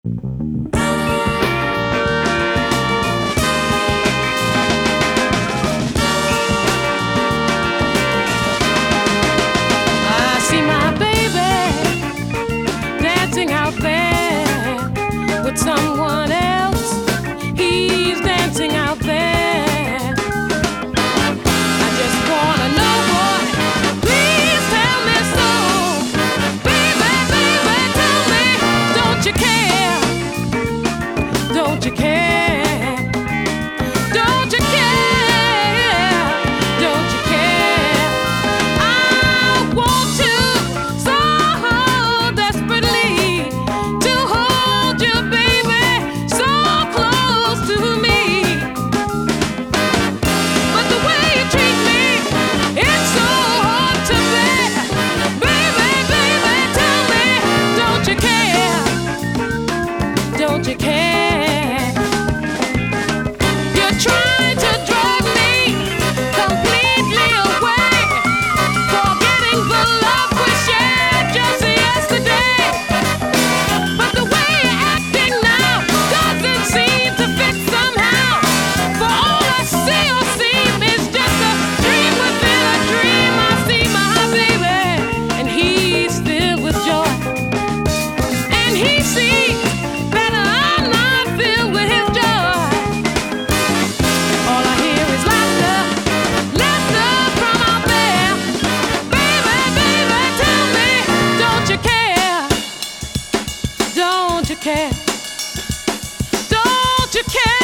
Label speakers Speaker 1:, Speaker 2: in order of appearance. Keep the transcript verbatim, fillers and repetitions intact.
Speaker 1: I see my baby dancing out there with someone else. He's dancing out there. I just wanna know, boy, please tell me so. Baby, baby, tell me, don't you care? Don't you care? Don't you care? Don't you care? I want you so desperately to hold you, baby, so close to me. But the way you treat me, it's so hard to bear. Baby, baby, tell me, don't you care? Don't you care? You're trying to drag me completely away, forgetting the love we shared just yesterday. But the way you're acting now doesn't seem to fit somehow. For all I see or seem is just a dream within a dream. I see my baby, and he's filled with joy, and he sees that I'm not filled with his joy. All I hear is laughter, laughter from out there. Baby, baby, tell me, don't you care? Don't you care? Don't you care?